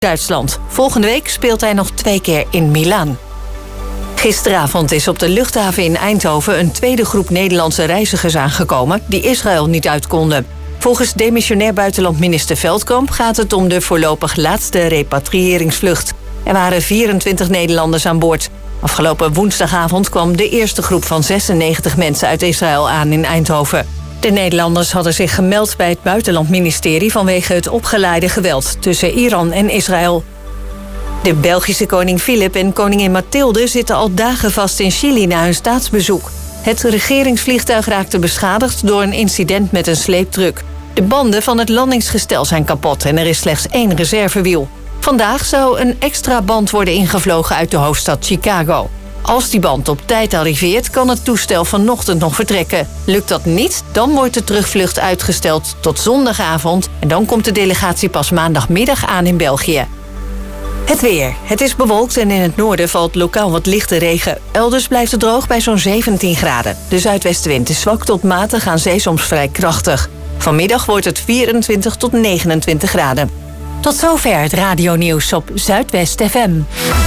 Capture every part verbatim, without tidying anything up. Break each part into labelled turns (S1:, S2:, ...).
S1: Duitsland. Volgende week speelt hij nog twee keer in Milaan. Gisteravond is op de luchthaven in Eindhoven een tweede groep Nederlandse reizigers aangekomen die Israël niet uit konden. Volgens demissionair buitenlandminister Veldkamp gaat het om de voorlopig laatste repatriëringsvlucht. Er waren vierentwintig Nederlanders aan boord. Afgelopen woensdagavond kwam de eerste groep van zesennegentig mensen uit Israël aan in Eindhoven. De Nederlanders hadden zich gemeld bij het buitenlandministerie vanwege het opgeleide geweld tussen Iran en Israël. De Belgische koning Filip en koningin Mathilde zitten al dagen vast in Chili na hun staatsbezoek. Het regeringsvliegtuig raakte beschadigd door een incident met een sleeptruck. De banden van het landingsgestel zijn kapot en er is slechts één reservewiel. Vandaag zou een extra band worden ingevlogen uit de hoofdstad Chicago. Als die band op tijd arriveert, kan het toestel vanochtend nog vertrekken. Lukt dat niet, dan wordt de terugvlucht uitgesteld tot zondagavond en dan komt de delegatie pas maandagmiddag aan in België. Het weer. Het is bewolkt en in het noorden valt lokaal wat lichte regen. Elders blijft het droog bij zo'n zeventien graden. De zuidwestenwind is zwak tot matig, aan zee soms vrij krachtig. Vanmiddag wordt het vierentwintig tot negenentwintig graden. Tot zover het radionieuws op Zuidwest F M.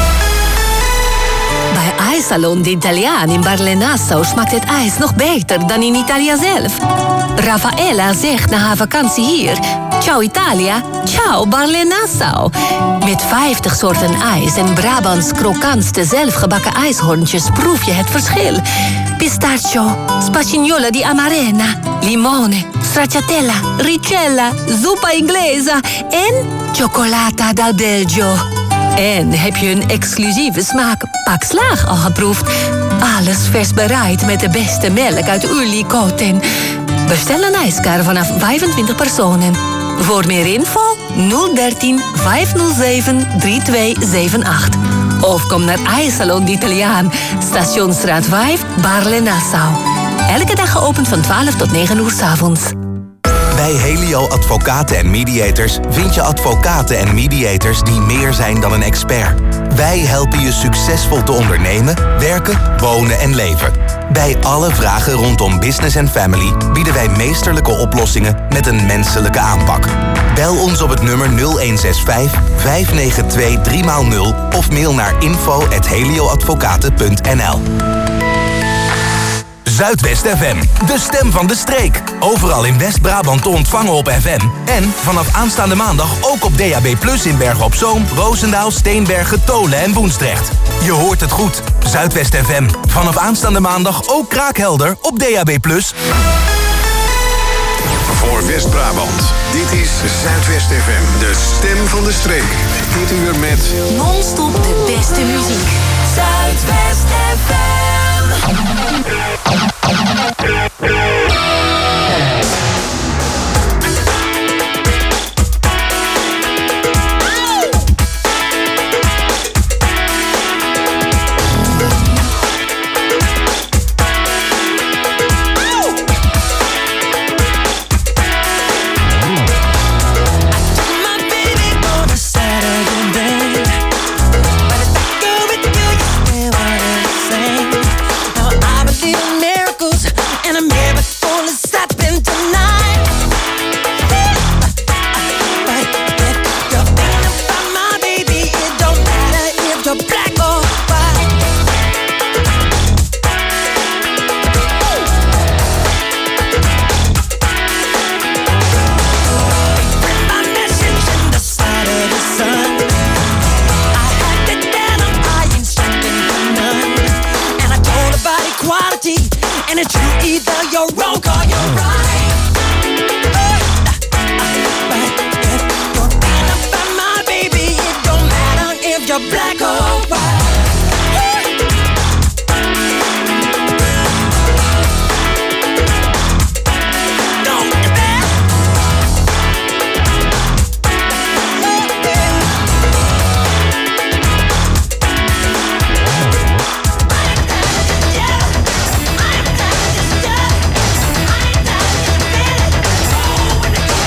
S2: Bij IJssalon de Italiaan in Barle-Nassau smaakt het ijs nog beter dan in Italië zelf. Raffaella zegt na haar vakantie hier: ciao Italia, ciao Barle-Nassau. Met vijftig soorten ijs en Brabants krokantste zelfgebakken ijshoorntjes proef je het verschil. Pistachio, spagnola di amarena, limone, stracciatella, ricella, zuppa inglesa en cioccolata dal Belgio. En heb je een exclusieve smaak Pak Slaag al geproefd? Alles vers bereid met de beste melk uit Ulikoten. Bestel een ijskar vanaf vijfentwintig personen. Voor meer info nul dertien vijfhonderdzeven drieëntwintig zevenentachtig. Of kom naar IJssalon de Italiaan, Stationsstraat vijf, Barle-Nassau. Elke dag geopend van twaalf tot negen uur 's avonds.
S3: Bij Helio Advocaten en Mediators vind je advocaten en mediators die meer zijn dan een expert. Wij helpen je succesvol te ondernemen, werken, wonen en leven. Bij alle vragen rondom business en family bieden wij meesterlijke oplossingen met een menselijke aanpak. Bel ons op het nummer nul een zes vijf vijf negen twee drie nul of mail naar info at helioadvocaten punt n l. Zuidwest F M, de stem van de streek. Overal in West-Brabant te ontvangen op F M. En vanaf aanstaande maandag ook op D A B plus in Bergen op Zoom, Roosendaal, Steenbergen, Tolen en Woensdrecht. Je hoort het goed. Zuidwest F M. Vanaf aanstaande maandag ook kraakhelder op D A B plus.
S4: Voor West-Brabant. Dit is Zuidwest F M, de stem van de streek. Dit uur met
S2: Non-stop de beste muziek.
S5: Zuidwest F M.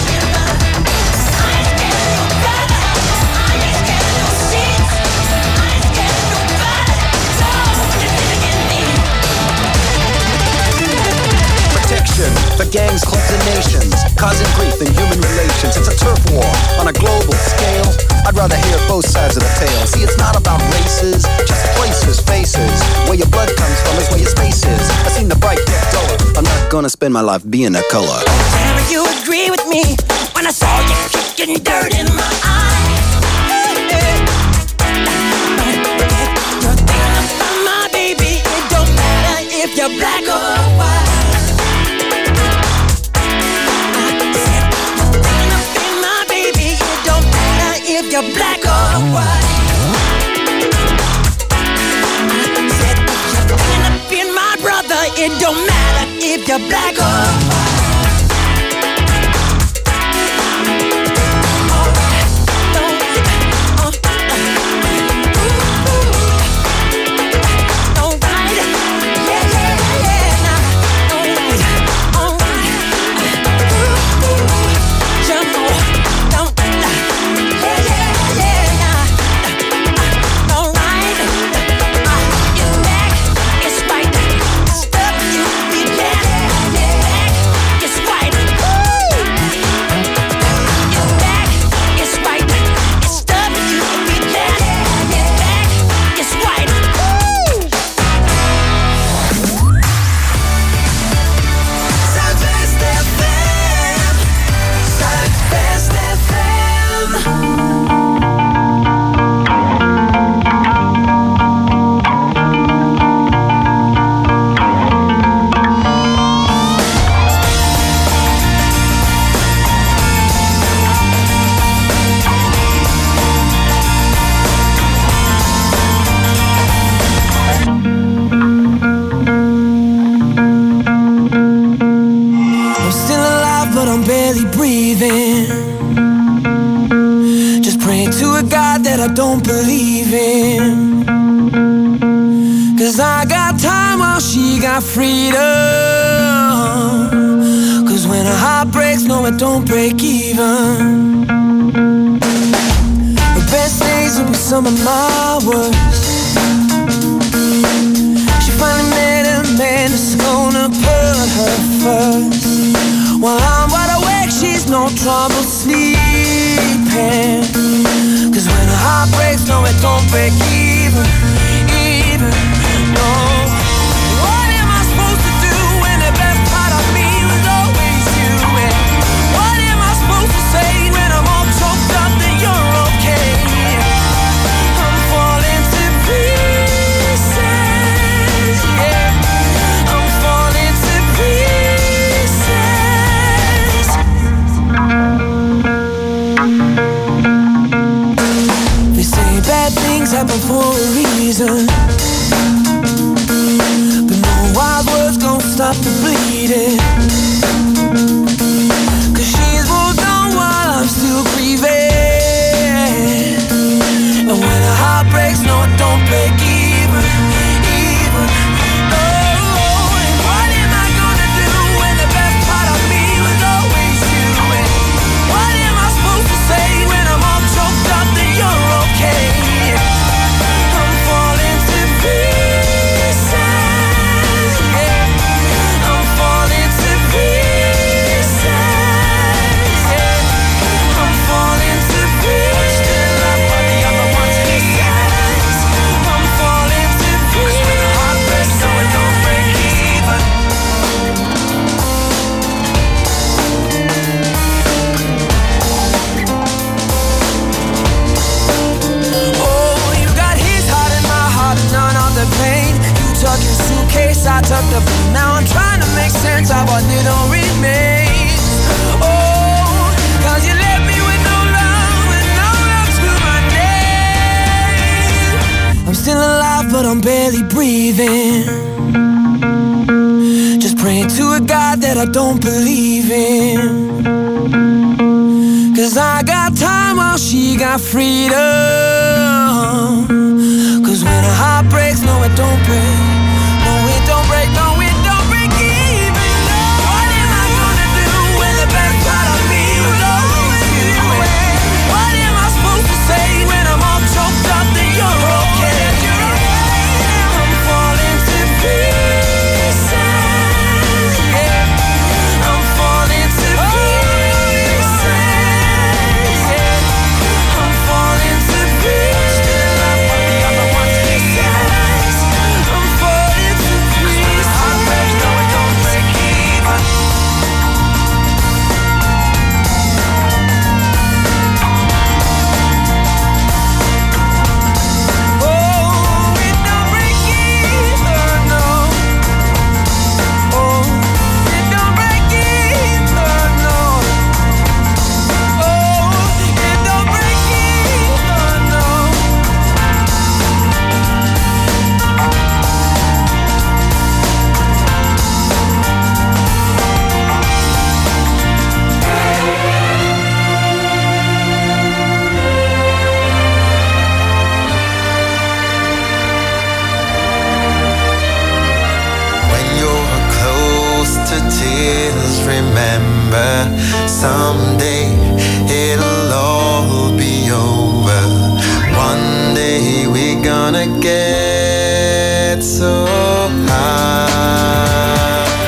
S5: I
S6: causing grief in human relations. It's a turf war on a global scale. I'd rather hear both sides of the tale. See, it's not about races, just places, faces. Where your blood comes from is where your space is. I've seen the bright get duller. I'm not gonna spend my life being a color.
S5: Damn, you agree with me when I saw you kicking dirt in my eye. You're thinking about my baby. It don't matter if you're black or white. If you're black or white, I said you're thinking of being my brother. It don't matter if you're black or white. Alright, alright, alright, alright, yeah, yeah, yeah, nah, alright, alright, ooh, ooh, jump on, don't. Don't believe in, 'cause I got time while she got freedom. 'Cause when a heart breaks, no it don't break even. The best days will be some of my worst. She finally met a man that's gonna put her first. While I'm wide awake, she's no trouble sleeping. 'Cause when a heart breaks, no it don't break even, even, no. What am I supposed to do when the best part of me was always you? And what am I supposed to say when I'm all choked up that you're okay? I'm falling to pieces, yeah. I'm falling to pieces. They say bad things happen for a reason, but no wild words gon' stop the bleeding. 'Cause she's moved on while I'm still grieving. And when a heart breaks, no it don't break even, even, no. And what am I gonna do when the best part of me was always you? And what am I supposed to say when I'm all choked up that you're okay? I'm falling to pieces, yeah. I'm falling to pieces, yeah. I'm falling to pieces. Still up on the other one's pieces. I'm falling to pieces. When the heart breaks, so it don't break even. Oh, you got his heart and my heart and none of the pain. You took your suitcase, I took the blame. Now I'm trying to make sense of what little remains. Oh, 'cause you left me with no love and no love to my name. I'm still alive, but I'm barely breathing. Just praying to a God that I don't believe in. 'Cause I got time while she got freedom. 'Cause when a heart breaks, no it don't break. No it don't break, no it don't break even. No. What am I gonna do when the best part of me was always you? And what am I supposed to say when I'm all choked up that you're okay? I'm falling to pieces, yeah. I'm falling to pieces.
S7: gonna get so high.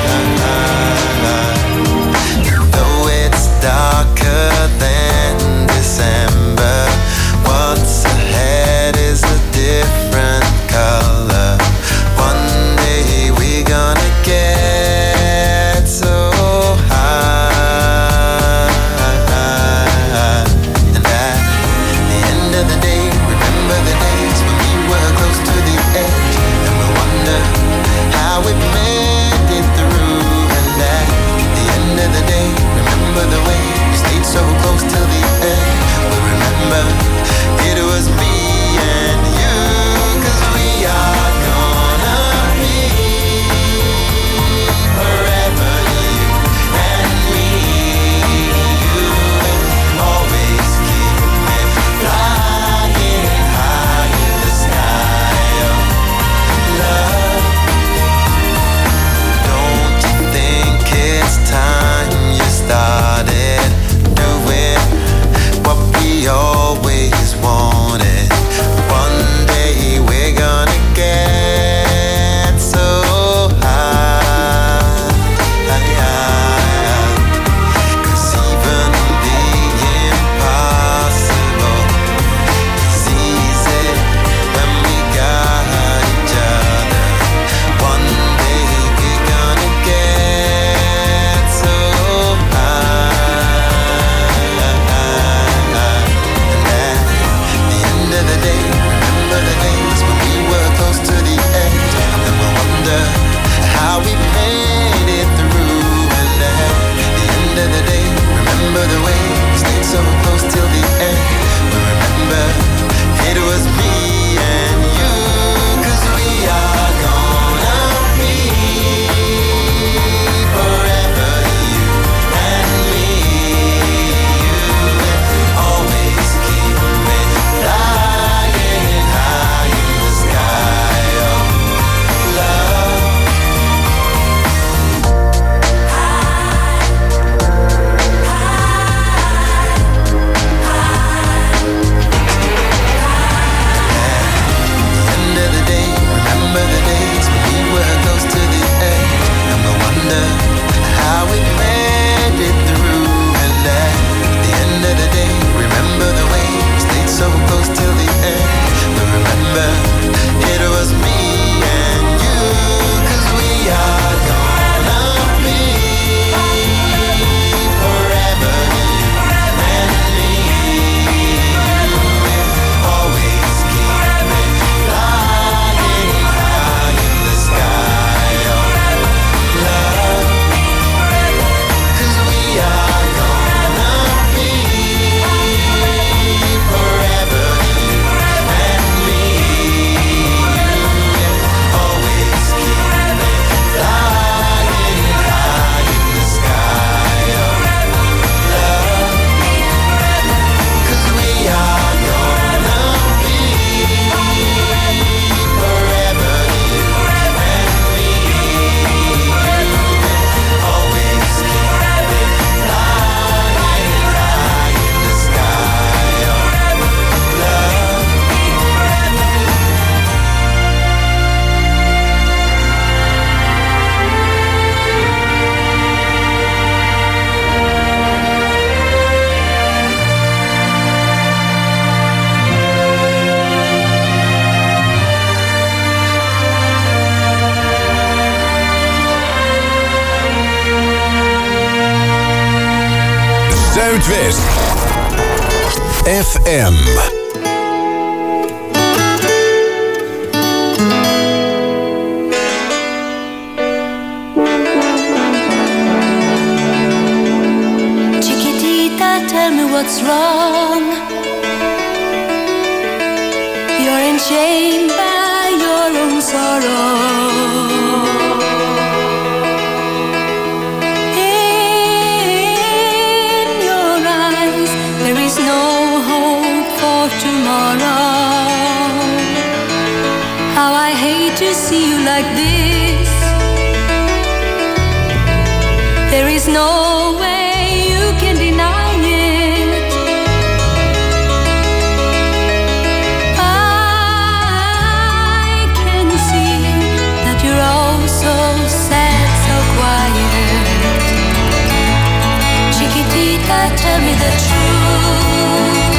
S7: Though it's darker than December, what's ahead is a different color. One day we're gonna get so high. And at the end of the day, remember the days when we were close to the edge, and we wonder how we made it through. And at the end of the day, remember the way we stayed so close till the end. We remember it was me and you, 'cause we are gonna be forever you and me. You will always keep me flying high in the sky. Oh, love, don't you think it's time you started doing what we always wanted? One day we're gonna get so high. 'Cause even the impossible is easy when we got each other. One day we're gonna get so high. And at the end of the day, remember the days when we were close to the edge, and we'll wonder how we made it through. And at the end of the day, remember the way we stayed so close till the end. We remember it was me and you, 'cause we are gonna be forever you and me. You will always keep me flying high in the sky. Oh, love, end of the day, remember the days when we were close to the edge, and we wonder how we made it through. And at the end of the day, remember the way we stayed so close till the end. We remember it was me and you, 'cause we are gonna be forever you and me. You will always keep me flying high in the sky. Oh, love, 'cause we are gonna be forever you and me. You will always keep me flying high in the sky. Oh, love, 'cause we are gonna be forever you and me. You will always keep me flying high in the sky. Oh, love.
S4: Zuidwest F M.
S8: Chiquitita, tell me what's wrong. You're enchained by your own sorrow. In your eyes, there is no hope for tomorrow. How I hate to see you like this. There is no way you can deny it. I tell me the truth.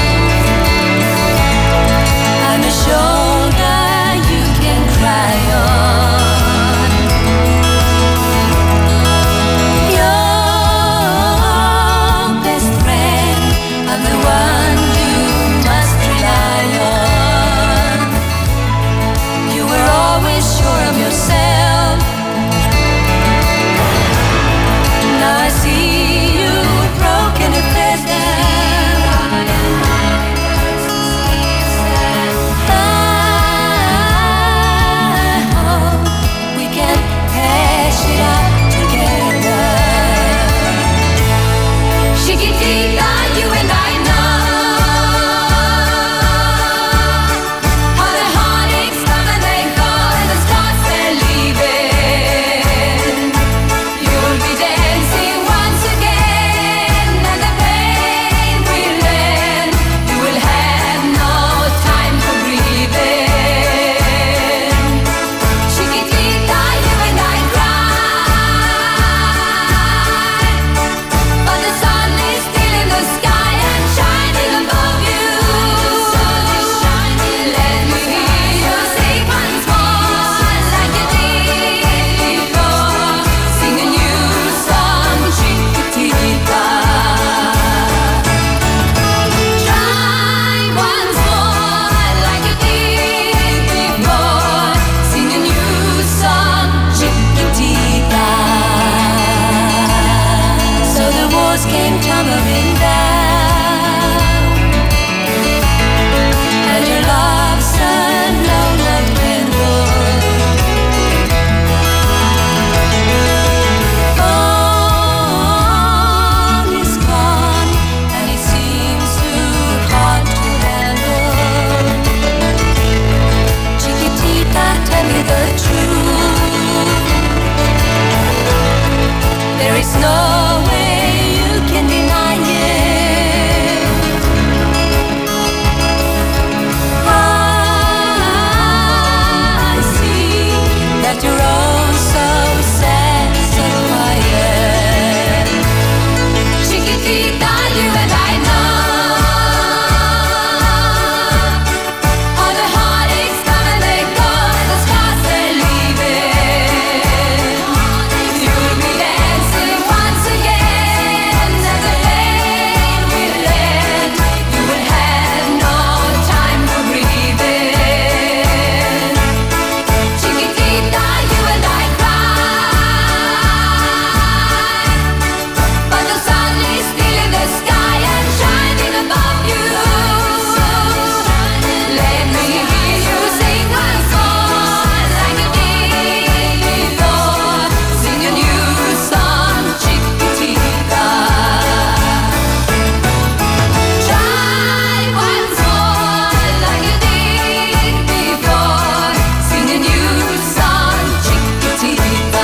S8: I'm a shoulder you can cry on. Your best friend, I'm the one you must rely on. You were always sure of yourself. Now I see you broken and fed down. I hope we can hash it out together. Chiquitita, you and I know how the heartaches come and they go and the stars they're leaving. You'll be dancing once again and the pain will end. You will have no time for breathing. Chiquitita, you and I cry, but the sun is still in the sky and shining above you. Let me hear you sing once more like you did before. Sing a new song, Chiquitita. Try once more like you did before. Sing a new song, Chiquitita. So the walls came tumbling down, and your love sun no longer dwindled. All is gone, and it seems too hard to handle. Chiquitita, tell me the truth. There is no way you can deny it. I see that you're oh so sad, so quiet. Chiquitita, you and I know how the heartaches come and they go and the stars they're leaving. You'll be dancing once again and the pain will end. You will have no time for breathing. Chiquitita, you and I cry, but the sun is still in the sky and shining above you. Let me hear you sing once more like you did before. Sing a new song, Chiquitita. Try once more like you did before. Sing a new song, Chiquitita.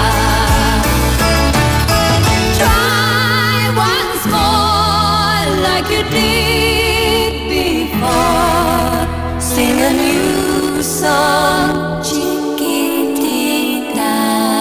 S8: Try once more like you did before. Sing a new song, Chiquitita.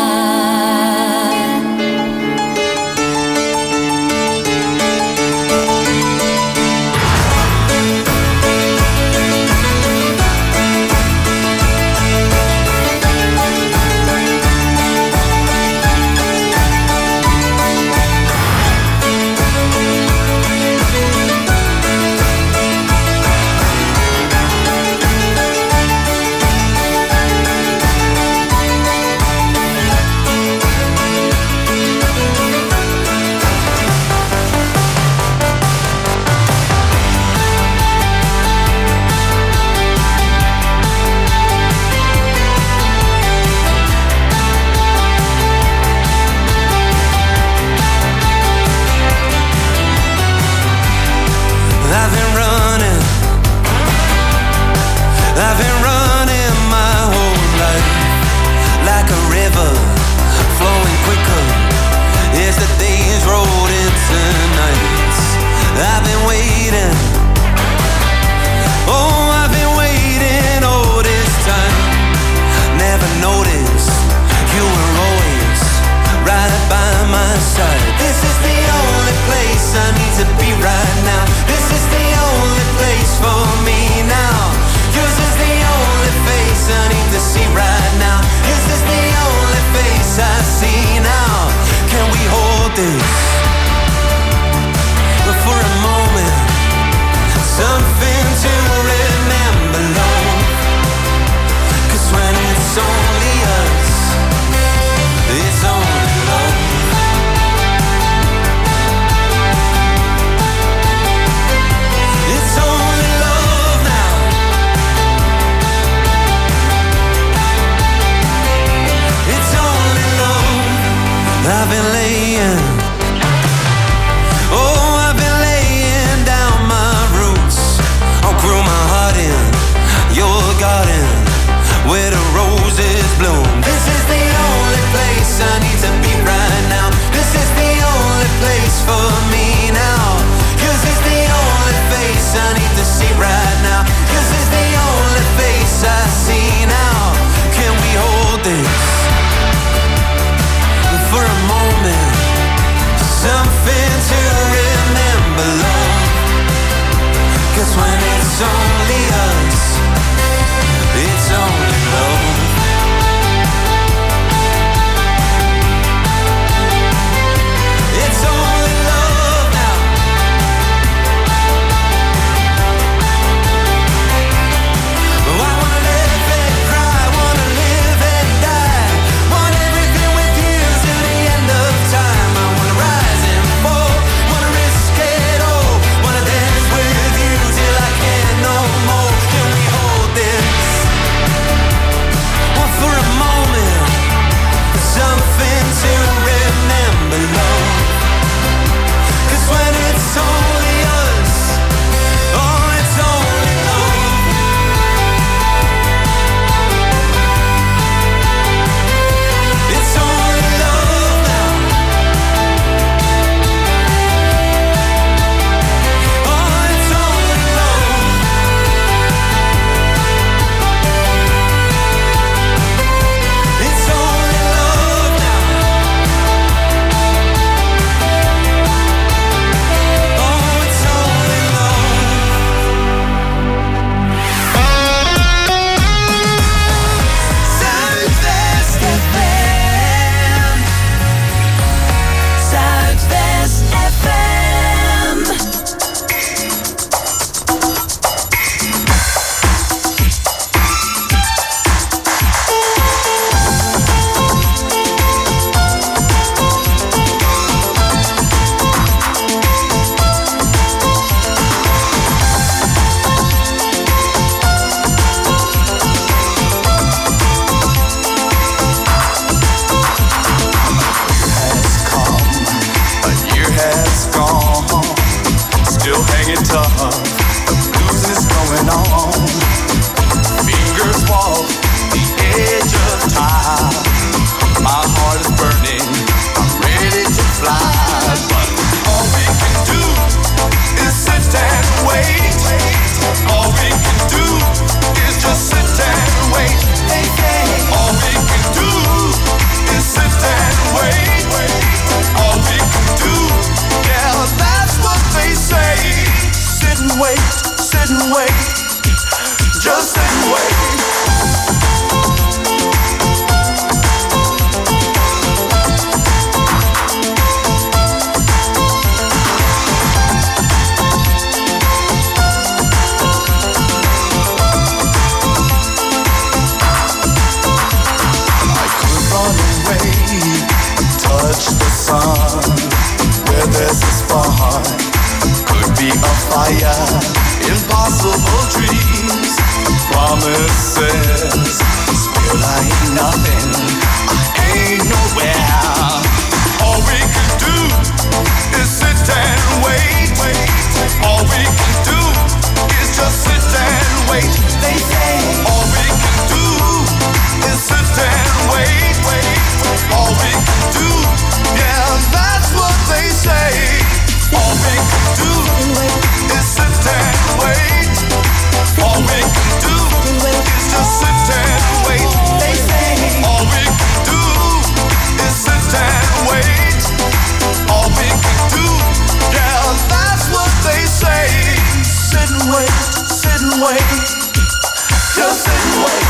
S5: I've been running, I've been running my whole life like a river flowing quicker as the days rolled into nights. I've been waiting, oh, I've been waiting all this time. Never noticed you were always right by my side. This is the only place I need Just sit and wait. Touch the sun, where there's a spark, could be a fire, impossible dreams, promises, still I ain't nothing, I ain't nowhere. All we can do is sit and wait, all we can do is just sit and wait. They say all we can do is sit and wait, wait. All we can do, yeah, that's what they say. All we can do is sit and wait. All we can do is just sit and wait. They say all we can do is sit and wait. All we can do, yeah, that's what they say. Sit and wait, sit and wait, just sit and wait.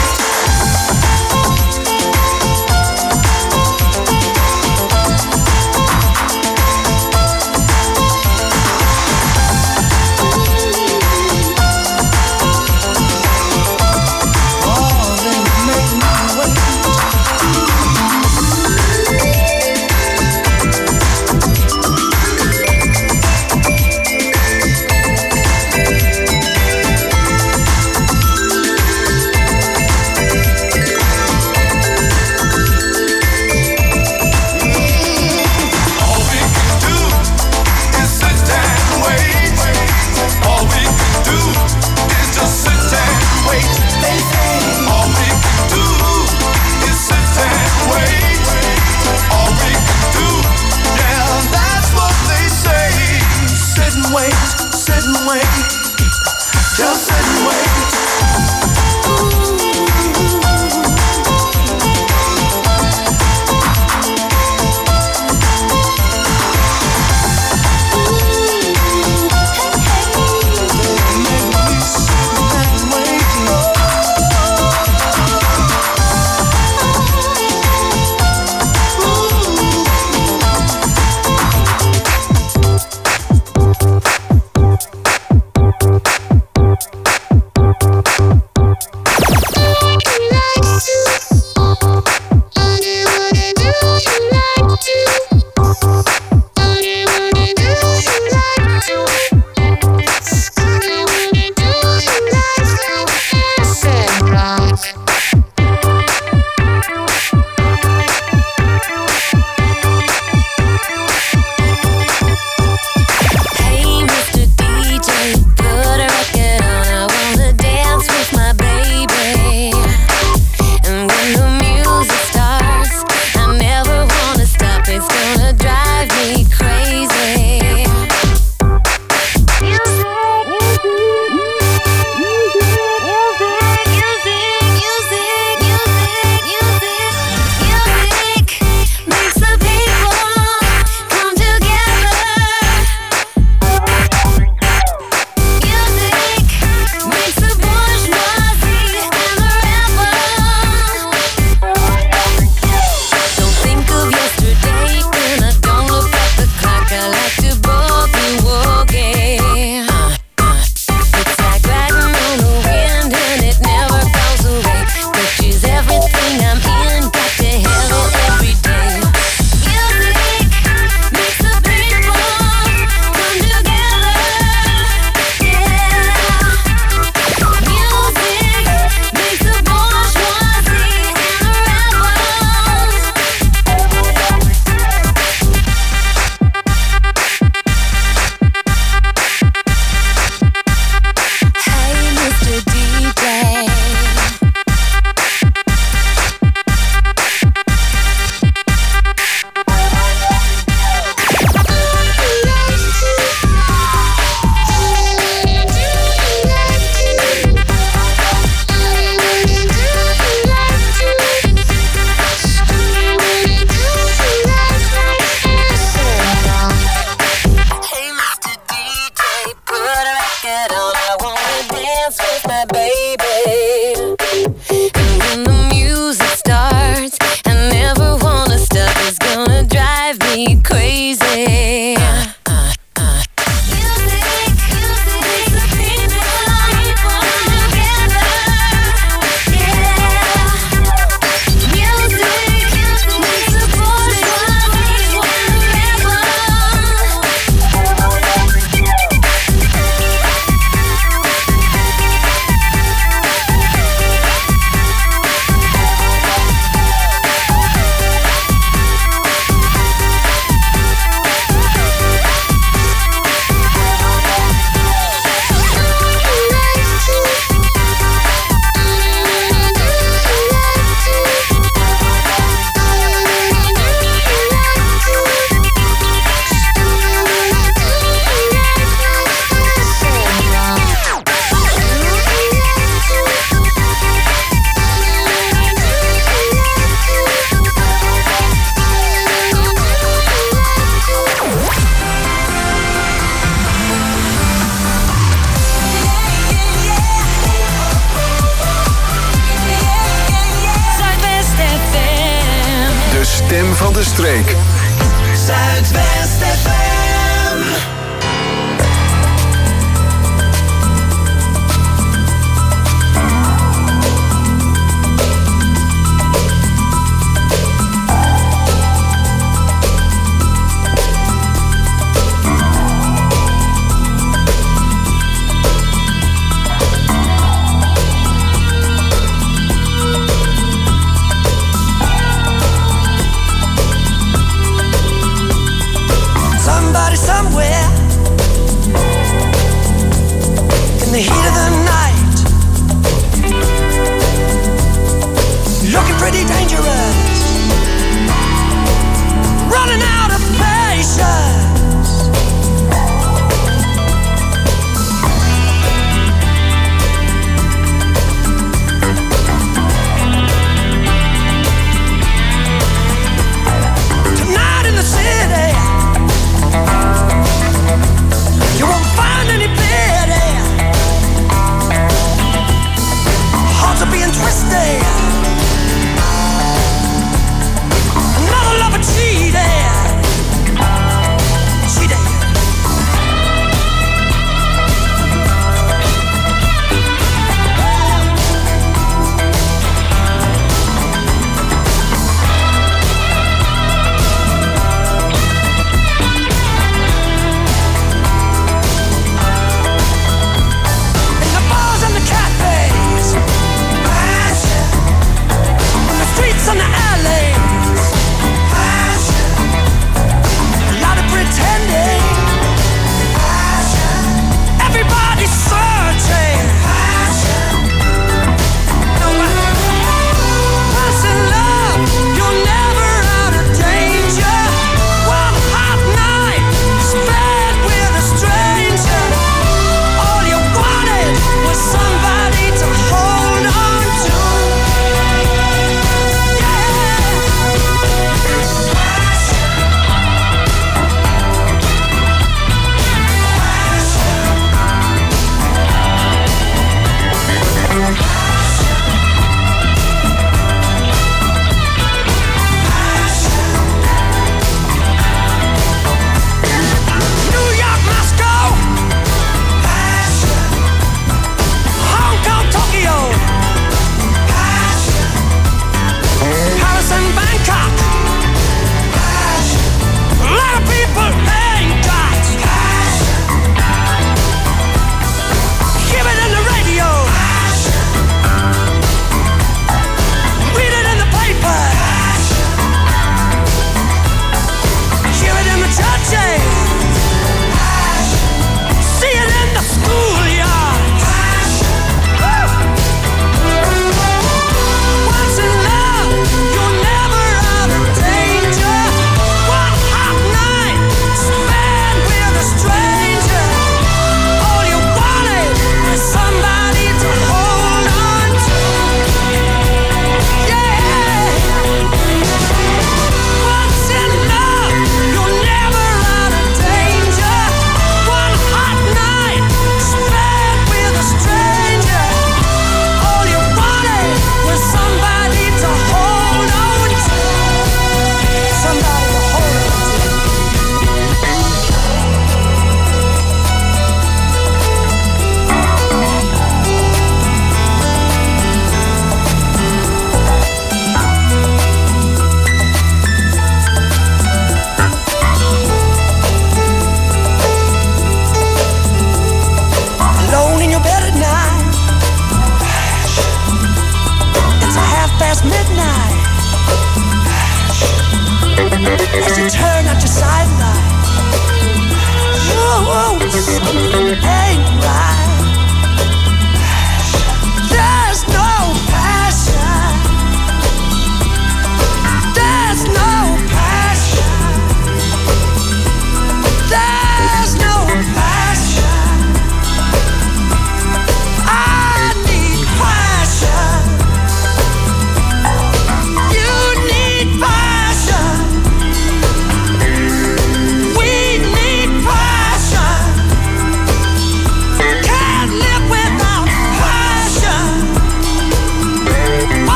S4: stem van de streek.
S5: Zuidwest F M.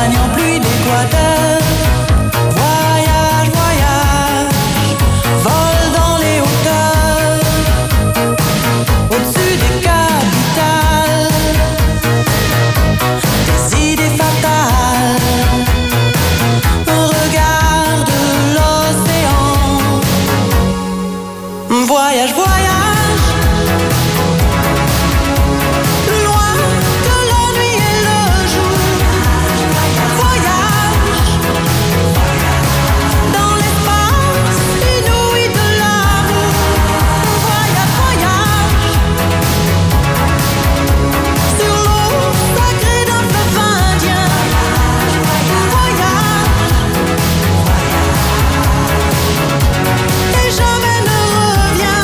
S5: s'éloignant plus d'équateur. Voyage, voyage, vole dans les hauteurs, au-dessus des capitales, des idées fatales. Regarde l'océan. Voyage, voyage, plus loin que la nuit et le jour. Voyage dans l'espace inouï de l'amour. Voyage, voyage sur l'eau sacrée d'un fleuve indien. Voyage et jamais ne reviens.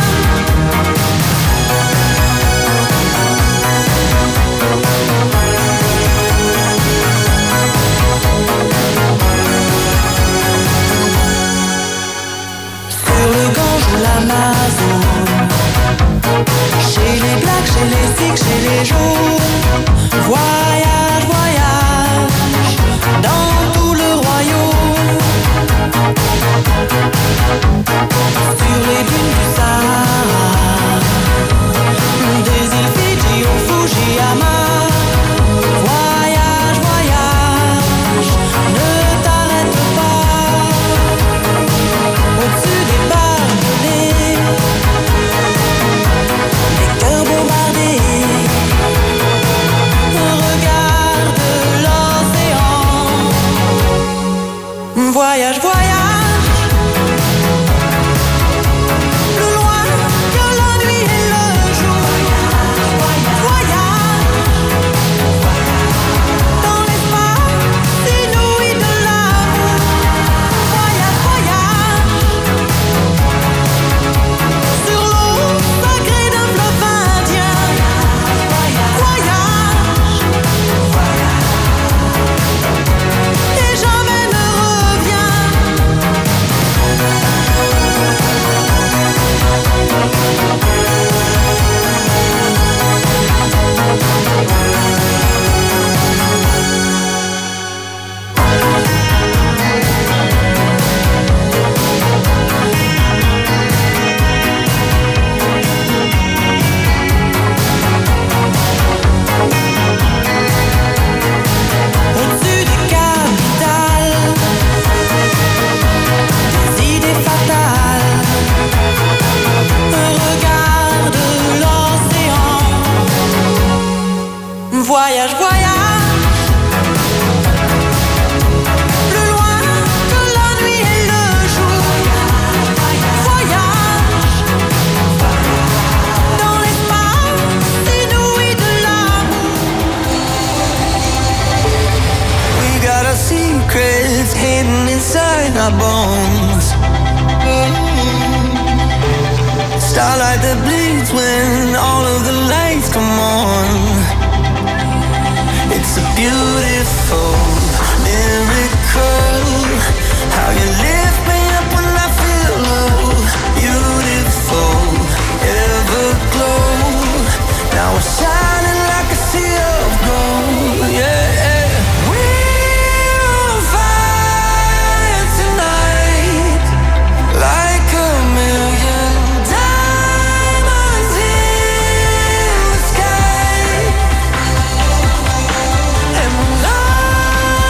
S5: Sur le Gange ou l'Amazone, chez les blacks, chez les sikhs, chez les jaunes. Voyage, voyage dans tout le royaume. Sur les dunes du Sahara, des îles Fidji au Fujiyama. Voyage, voyage, ne t'arrête pas. Au-dessus des barbelés, des cœurs bombardés. Regarde l'océan. Voyage, voyage, plus loin que la nuit et le jour. Voyage dans l'espace inouï de l'amour. Voyage, voyage sur l'eau sacrée d'un fleuve indien. Voyage et jamais ne reviens. Au-dessus des capitales, des idées fatales. Regarde l'océan. Voyage, voyage, plus loin que la nuit et le jour. Voyage dans l'espace inouï de l'amour. We got our secrets hidden inside our bones. Starlight that bleeds when all of the lights come on. It's a beautiful miracle. How you lift me up when I feel low. Beautiful, everglow. Now we're shining like a sea of gold. Yeah, we're on fire tonight, like a million diamonds in the sky. And we're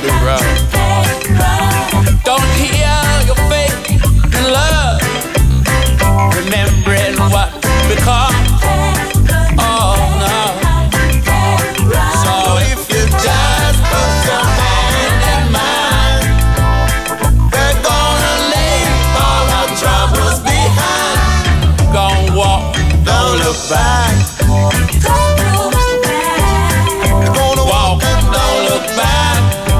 S9: the road. Don't hear your faith in love, remembering what we become. Oh no. So if you just put your hand in mine, we're gonna leave all our troubles behind. Gonna walk, don't look back. Gonna walk and don't look back.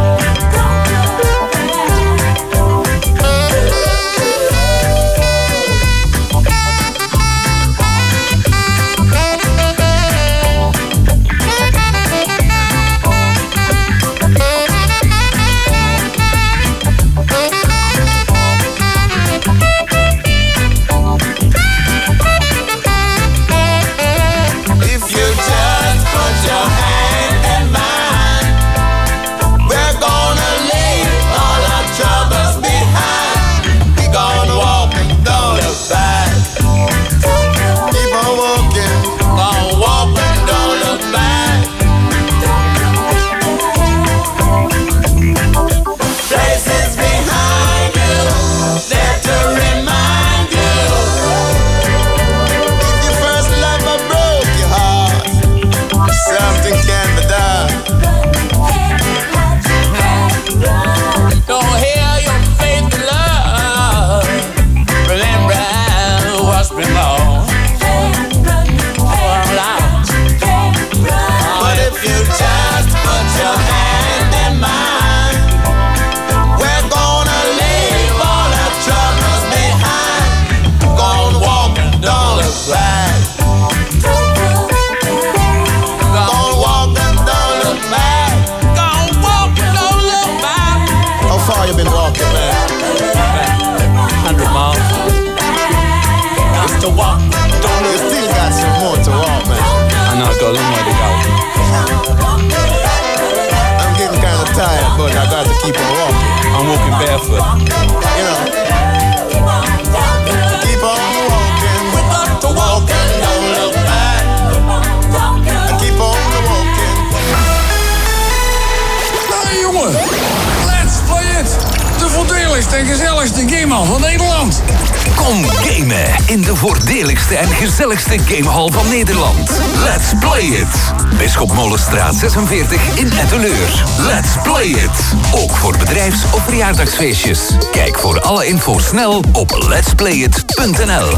S10: En gezelligste gamehal van Nederland.
S11: Kom gamen in de voordeligste en gezelligste gamehal van Nederland. Let's play it. Bisschop Molenstraat zesenveertig in Etteleur. Let's play it. Ook voor bedrijfs- of verjaardagsfeestjes. Kijk voor alle info snel op lets play it punt n l.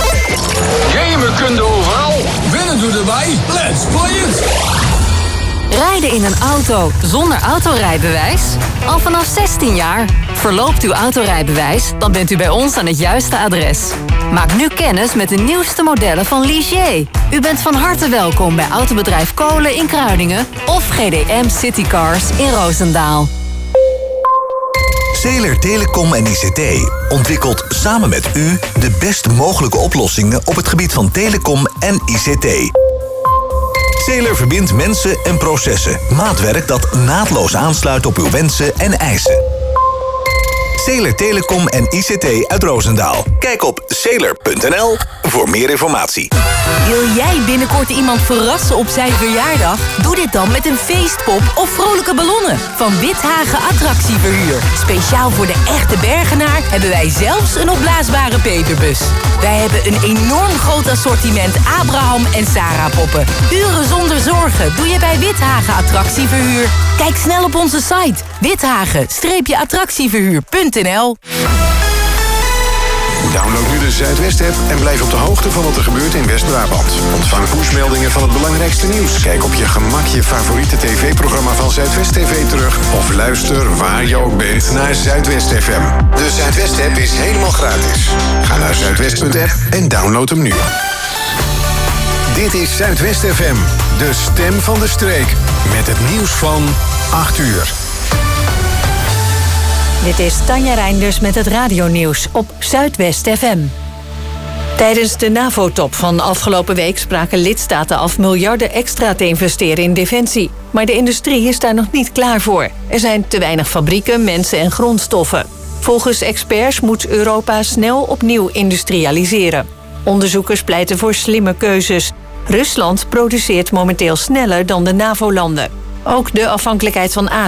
S10: Gamen kun je overal. Winnen doe erbij. Let's play it.
S2: Rijden in een auto zonder autorijbewijs? Al vanaf zestien jaar. Verloopt uw autorijbewijs? Dan bent u bij ons aan het juiste adres. Maak nu kennis met de nieuwste modellen van Ligier. U bent van harte welkom bij Autobedrijf Kolen in Kruiningen of G D M Citycars in Roosendaal.
S3: Zeeler Telecom en I C T ontwikkelt samen met u de best mogelijke oplossingen op het gebied van telecom en I C T. Zeeler verbindt mensen en processen. Maatwerk dat naadloos aansluit op uw wensen en eisen. Zeeler Telecom en I C T uit Roosendaal. Kijk op zeeler punt n l voor meer informatie.
S2: Wil jij binnenkort iemand verrassen op zijn verjaardag? Doe dit dan met een feestpop of vrolijke ballonnen van Withagen Attractieverhuur. Speciaal voor de echte Bergenaar hebben wij zelfs een opblaasbare peperbus. Wij hebben een enorm groot assortiment Abraham en Sarah poppen. Uren zonder zorgen doe je bij Withagen Attractieverhuur. Kijk snel op onze site withagen attractieverhuur punt n l.
S4: Download nu de Zuidwest-app en blijf op de hoogte van wat er gebeurt in West-Brabant. Ontvang pushmeldingen van het belangrijkste nieuws. Kijk op je gemak je favoriete tv-programma van Zuidwest T V terug. Of luister waar je ook bent naar Zuidwest F M. De Zuidwest-app is helemaal gratis. Ga naar zuidwest punt app en download hem nu. Dit is Zuidwest F M, de stem van de streek. Met het nieuws van acht uur.
S1: Dit is Tanja Reinders met het radionieuws op Zuidwest F M. Tijdens de NAVO-top van afgelopen week spraken lidstaten af miljarden extra te investeren in defensie. Maar de industrie is daar nog niet klaar voor. Er zijn te weinig fabrieken, mensen en grondstoffen. Volgens experts moet Europa snel opnieuw industrialiseren. Onderzoekers pleiten voor slimme keuzes. Rusland produceert momenteel sneller dan de NAVO-landen. Ook de afhankelijkheid van Azië